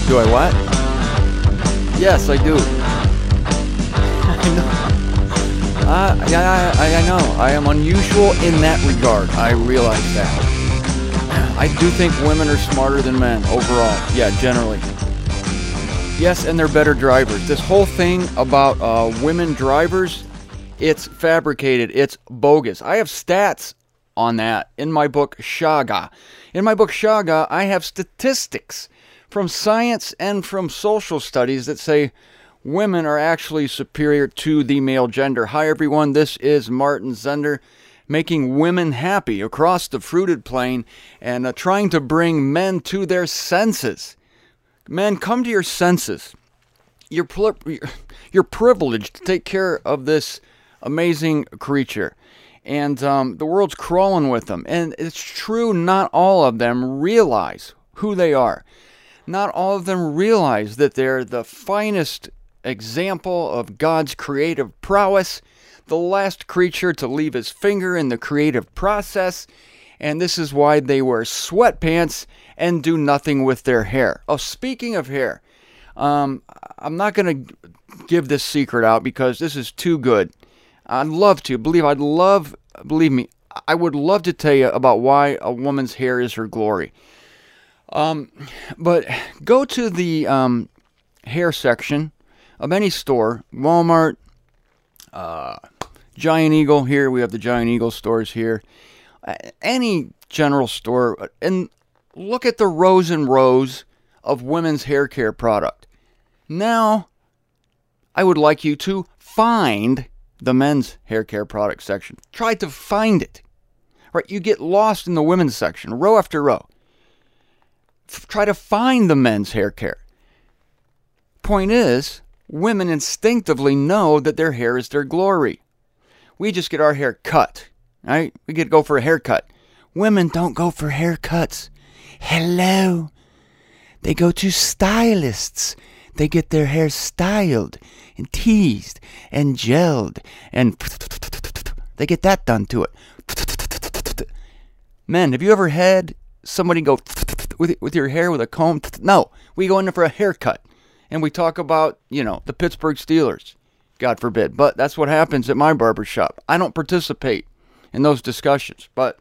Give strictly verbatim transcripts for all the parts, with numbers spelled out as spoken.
Do I what? Yes, I do. I know. Uh, yeah, I, I know. I am unusual in that regard. I realize that. I do think women are smarter than men overall. Yeah, generally. Yes, and they're better drivers. This whole thing about uh, women drivers, it's fabricated. It's bogus. I have stats on that in my book, Shaga. In my book, Shaga, I have statistics from science and from social studies that say women are actually superior to the male gender. Hi, everyone. This is Martin Zender, making women happy across the fruited plain and uh, trying to bring men to their senses. Men, come to your senses. You're, pl- you're privileged to take care of this amazing creature. And um, the world's crawling with them. And it's true, not all of them realize who they are. Not all of them realize that they're the finest example of God's creative prowess, the last creature to leave his finger in the creative process, and this is why they wear sweatpants and do nothing with their hair. Oh, speaking of hair, um, I'm not going to give this secret out because this is too good. I'd love to. Believe I'd love, believe me, I would love to tell you about why a woman's hair is her glory. Um, but go to the um, hair section of any store, Walmart, uh, Giant Eagle. Here we have the Giant Eagle stores here. Uh, any general store, and look at the rows and rows of women's hair care product. Now, I would like you to find the men's hair care product section. Try to find it. Right, you get lost in the women's section, row after row. F- try to find the men's hair care. Point is, women instinctively know that their hair is their glory. We just get our hair cut, right? We get to go for a haircut. Women don't go for haircuts. Hello. They go to stylists. They get their hair styled and teased and gelled and they get that done to it. Men, have you ever had somebody go with with your hair with a comb? No, we go in there for a haircut and we talk about, you know, the Pittsburgh Steelers. God forbid, but that's what happens at my barbershop. I don't participate in those discussions, but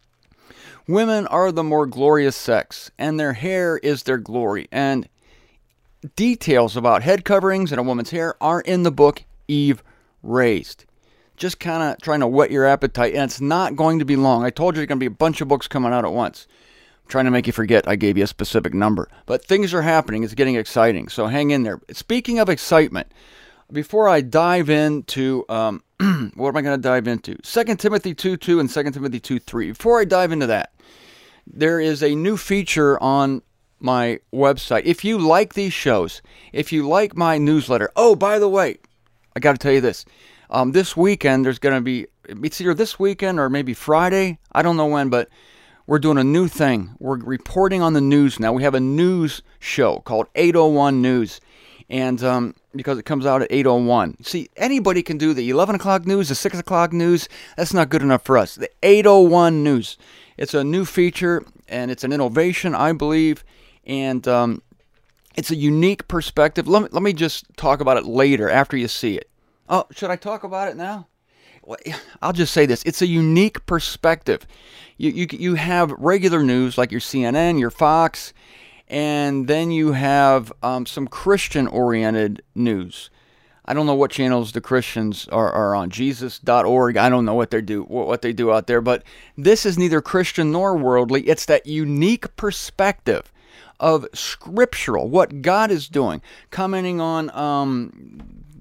women are the more glorious sex and their hair is their glory. And details about head coverings and a woman's hair are in the book Eve Raised. Just kind of trying to whet your appetite, and it's not going to be long. I told you there's going to be a bunch of books coming out at once. I'm trying to make you forget I gave you a specific number. But things are happening. It's getting exciting, so hang in there. Speaking of excitement, before I dive into, um, what am I going to dive into? Second Timothy two two and Second Timothy two three. Before I dive into that, there is a new feature on my website. If you like these shows, if you like my newsletter, oh, by the way, I got to tell you this. Um, this weekend, there's going to be, it's either this weekend or maybe Friday. I don't know when, but we're doing a new thing. We're reporting on the news now. We have a news show called eight oh one News. And um, because it comes out at eight oh one. See, anybody can do the eleven o'clock news, the six o'clock news. That's not good enough for us. The eight oh one News. It's a new feature, and it's an innovation, I believe. And um, it's a unique perspective. Let me, let me just talk about it later after you see it. Oh, should I talk about it now? Well, I'll just say this. It's a unique perspective. You, you, you have regular news like your C N N, your Fox, and then you have um, some Christian-oriented news. I don't know what channels the Christians are, are on. Jesus dot org. I don't know what they do what they do out there. But this is neither Christian nor worldly. It's that unique perspective of scriptural, what God is doing, commenting on um,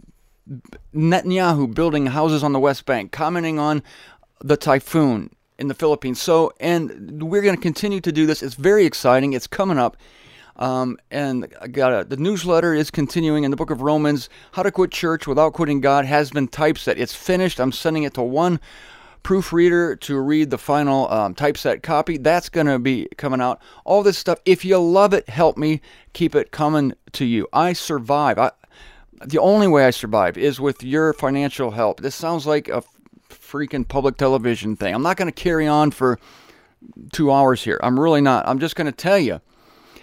Netanyahu building houses on the West Bank, commenting on the typhoon in the Philippines. So, and we're going to continue to do this. It's very exciting. It's coming up. Um, and I got a, the newsletter is continuing in the book of Romans. How to Quit Church Without Quitting God has been typeset. It's finished. I'm sending it to one proofreader to read the final um, typeset copy. That's going to be coming out. All this stuff. If you love it, help me keep it coming to you. I survive. I, the only way I survive is with your financial help. This sounds like a freaking public television thing. I'm not going to carry on for two hours here. I'm really not. I'm just going to tell you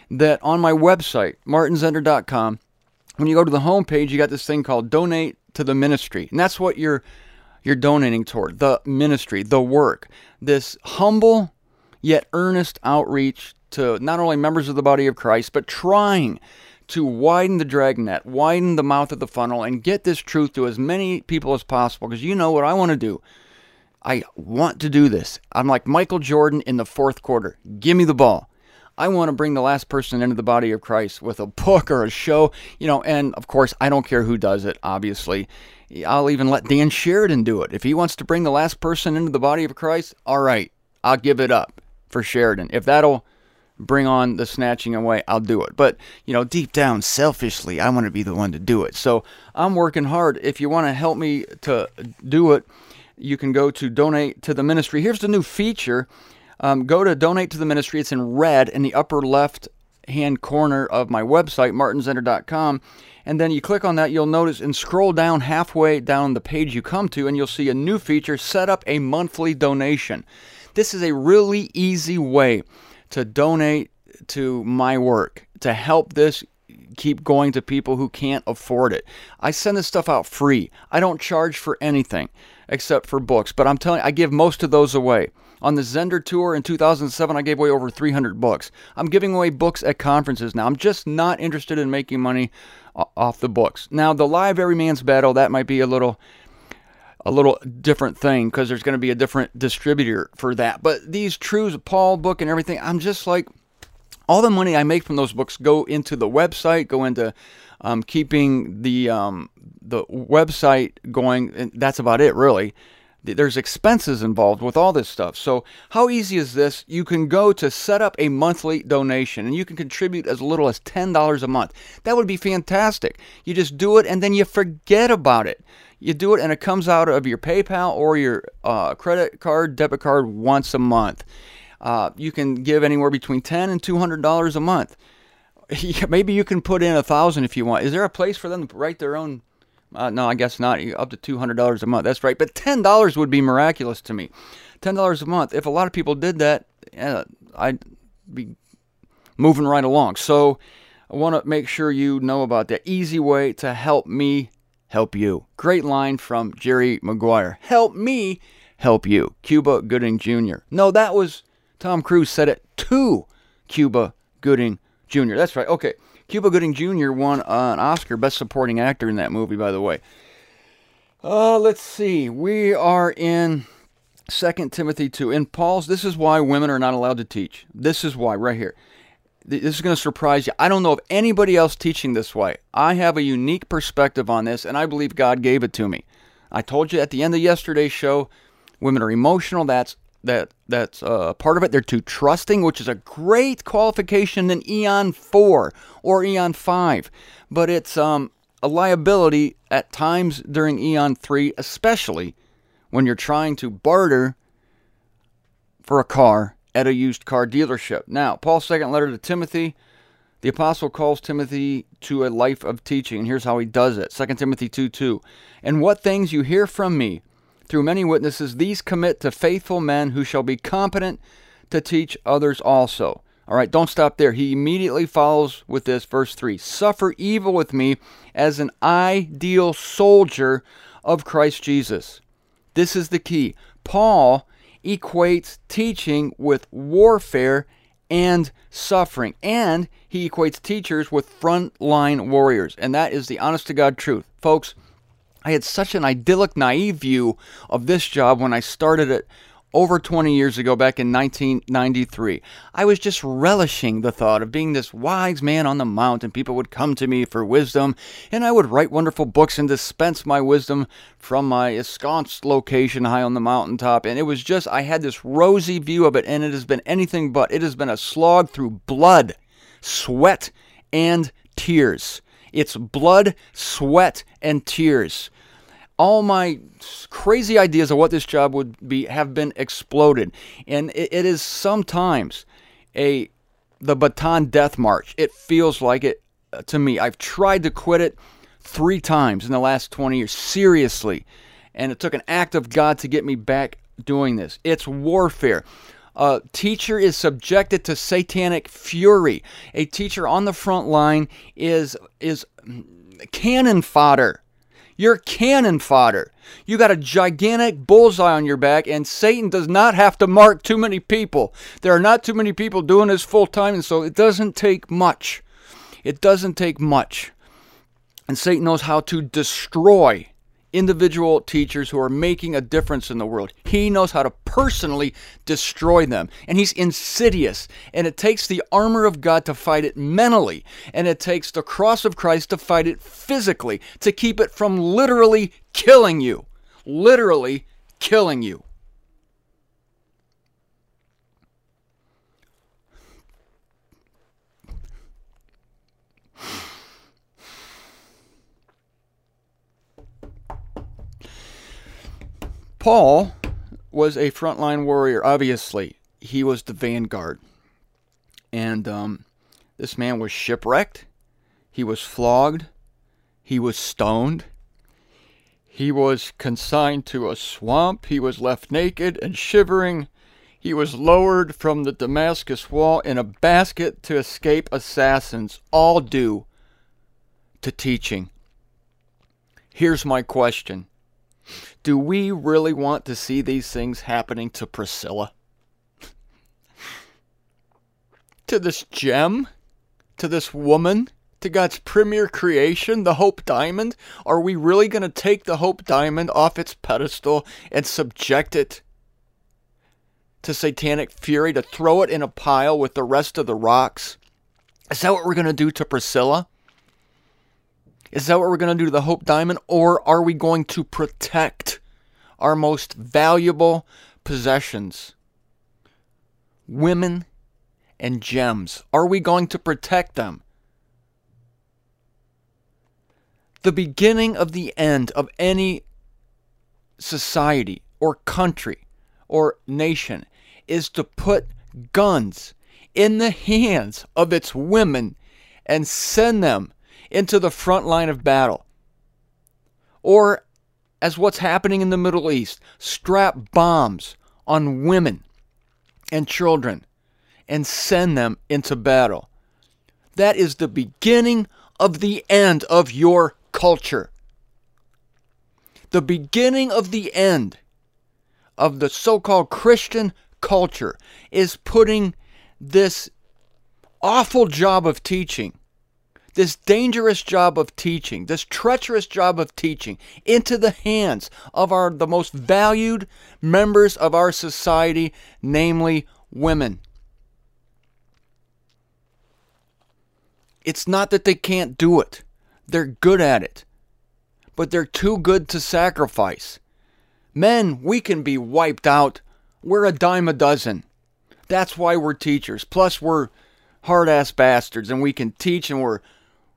that on my website, martin zender dot com, when you go to the homepage, you got this thing called Donate to the Ministry. And that's what you're you're donating toward, the ministry, the work. This humble yet earnest outreach to not only members of the body of Christ, but trying to widen the dragnet, widen the mouth of the funnel, and get this truth to as many people as possible. Because you know what I want to do. I want to do this. I'm like Michael Jordan in the fourth quarter. Give me the ball. I want to bring the last person into the body of Christ with a book or a show, you know, and of course, I don't care who does it, obviously. I'll even let Dan Sheridan do it. If he wants to bring the last person into the body of Christ, all right, I'll give it up for Sheridan. If that'll bring on the snatching away, I'll do it. But, you know, deep down, selfishly, I want to be the one to do it. So I'm working hard. If you want to help me to do it, you can go to Donate to the Ministry. Here's the new feature. Um, go to Donate to the Ministry. It's in red in the upper left-hand corner of my website, martin zender dot com. And then you click on that, you'll notice, and scroll down halfway down the page you come to, and you'll see a new feature, Set Up a Monthly Donation. This is a really easy way to donate to my work, to help this keep going to people who can't afford it. I send this stuff out free. I don't charge for anything except for books, but I'm telling you, I give most of those away. On the Zender Tour in two thousand seven, I gave away over three hundred books. I'm giving away books at conferences now. I'm just not interested in making money off the books. Now, the live Every Man's Battle, that might be a little a little different thing because there's going to be a different distributor for that. But these Truths of Paul book and everything, I'm just like, all the money I make from those books go into the website, go into um, keeping the um, the website going, and that's about it, really. There's expenses involved with all this stuff. So how easy is this? You can go to set up a monthly donation, and you can contribute as little as ten dollars a month. That would be fantastic. You just do it, and then you forget about it. You do it, and it comes out of your PayPal or your uh, credit card, debit card once a month. Uh, you can give anywhere between ten dollars and two hundred dollars a month. Maybe you can put in a thousand dollars if you want. Is there a place for them to write their own? Uh, no, I guess not. Up to two hundred dollars a month. That's right. But ten dollars would be miraculous to me. ten dollars a month. If a lot of people did that, yeah, I'd be moving right along. So I want to make sure you know about that easy way to help me help you. Great line from Jerry Maguire. Help me help you. Cuba Gooding Junior No, that was Tom Cruise said it to Cuba Gooding Junior That's right. Okay. Cuba Gooding Junior won uh, an Oscar, Best Supporting Actor in that movie, by the way. Uh, let's see. We are in Second Timothy two. In Paul's, this is why women are not allowed to teach. This is why, right here. This is going to surprise you. I don't know of anybody else teaching this way. I have a unique perspective on this, and I believe God gave it to me. I told you at the end of yesterday's show, women are emotional. That's that that's uh, part of it. They're too trusting, which is a great qualification in Eon four or Eon five. But it's um, a liability at times during Eon three, especially when you're trying to barter for a car at a used car dealership. Now, Paul's second letter to Timothy, the apostle calls Timothy to a life of teaching, and here's how he does it. Second Timothy two two. And what things you hear from me through many witnesses, these commit to faithful men who shall be competent to teach others also. All right, don't stop there. He immediately follows with this, verse three. Suffer evil with me as an ideal soldier of Christ Jesus. This is the key. Paul equates teaching with warfare and suffering. And he equates teachers with frontline warriors. And that is the honest-to-God truth. Folks, I had such an idyllic, naive view of this job when I started it over twenty years ago, back in nineteen ninety-three. I was just relishing the thought of being this wise man on the mountain. People would come to me for wisdom, and I would write wonderful books and dispense my wisdom from my ensconced location high on the mountaintop. And it was just, I had this rosy view of it, and it has been anything but. It has been a slog through blood, sweat, and tears. It's blood, sweat, and tears. All my crazy ideas of what this job would be have been exploded. And it, it is sometimes a the baton death march. It feels like it uh, to me. I've tried to quit it three times in the last twenty years, seriously. And it took an act of God to get me back doing this. It's warfare. A teacher is subjected to satanic fury. A teacher on the front line is is cannon fodder. You're cannon fodder. You got a gigantic bullseye on your back, and Satan does not have to mark too many people. There are not too many people doing this full time, and so it doesn't take much. It doesn't take much. And Satan knows how to destroy individual teachers who are making a difference in the world. He knows how to personally destroy them. And he's insidious. And it takes the armor of God to fight it mentally. And it takes the cross of Christ to fight it physically. To keep it from literally killing you. Literally killing you. Paul was a frontline warrior, obviously. He was the vanguard. And um, this man was shipwrecked. He was flogged. He was stoned. He was consigned to a swamp. He was left naked and shivering. He was lowered from the Damascus wall in a basket to escape assassins, all due to teaching. Here's my question. Do we really want to see these things happening to Priscilla? To this gem? To this woman? To God's premier creation, the Hope Diamond? Are we really going to take the Hope Diamond off its pedestal and subject it to satanic fury, to throw it in a pile with the rest of the rocks? Is that what we're going to do to Priscilla? Is that what we're going to do to the Hope Diamond? Or are we going to protect our most valuable possessions? Women and gems. Are we going to protect them? The beginning of the end of any society or country or nation is to put guns in the hands of its women and send them into the front line of battle. Or, as what's happening in the Middle East, strap bombs on women and children and send them into battle. That is the beginning of the end of your culture. The beginning of the end of the so-called Christian culture is putting this awful job of teaching, this dangerous job of teaching, this treacherous job of teaching into the hands of our the most valued members of our society, namely women. It's not that they can't do it. They're good at it. But they're too good to sacrifice. Men, we can be wiped out. We're a dime a dozen. That's why we're teachers. Plus, we're hard-ass bastards, and we can teach, and we're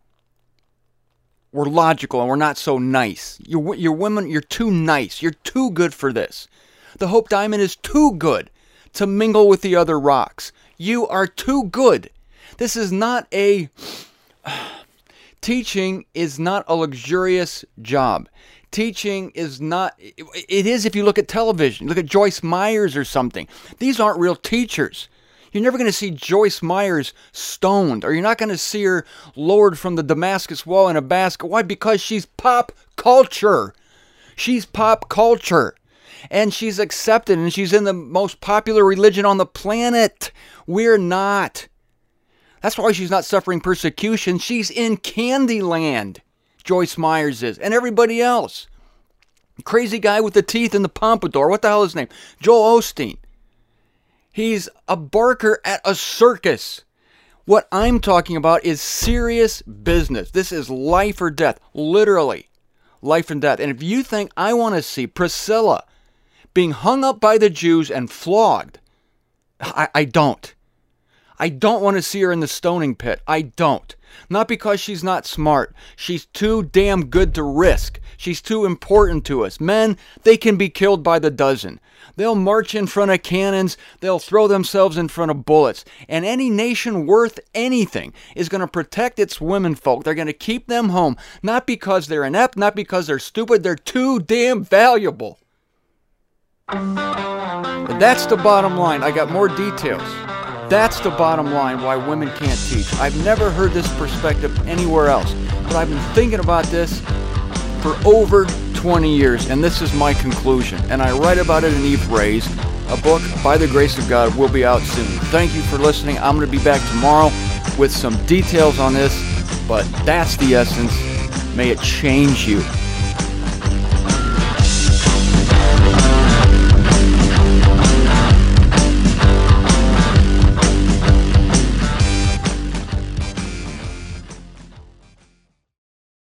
we're logical, and we're not so nice. You're, you're women, you're too nice. You're too good for this. The Hope Diamond is too good to mingle with the other rocks. You are too good. This is not a... Teaching is not a luxurious job. Teaching is not... It is if you look at television. Look at Joyce Myers or something. These aren't real teachers. You're never going to see Joyce Myers stoned, or you're not going to see her lowered from the Damascus wall in a basket. Why? Because she's pop culture. She's pop culture. And she's accepted, and she's in the most popular religion on the planet. We're not. That's why she's not suffering persecution. She's in Candyland. Joyce Myers is. And everybody else. Crazy guy with the teeth and the pompadour. What the hell is his name? Joel Osteen. He's a barker at a circus. What I'm talking about is serious business. This is life or death. Literally. Life and death. And if you think I want to see Priscilla being hung up by the Jews and flogged, I, I don't. I don't want to see her in the stoning pit. I don't. Not because she's not smart. She's too damn good to risk. She's too important to us. Men, they can be killed by the dozen. They'll march in front of cannons. They'll throw themselves in front of bullets. And any nation worth anything is going to protect its women folk. They're going to keep them home. Not because they're inept, not because they're stupid. They're too damn valuable. And that's the bottom line. I got more details. That's the bottom line why women can't teach. I've never heard this perspective anywhere else, but I've been thinking about this for over twenty years, and this is my conclusion. And I write about it in Eve Raised. A book, by the grace of God, will be out soon. Thank you for listening. I'm going to be back tomorrow with some details on this, but that's the essence. May it change you.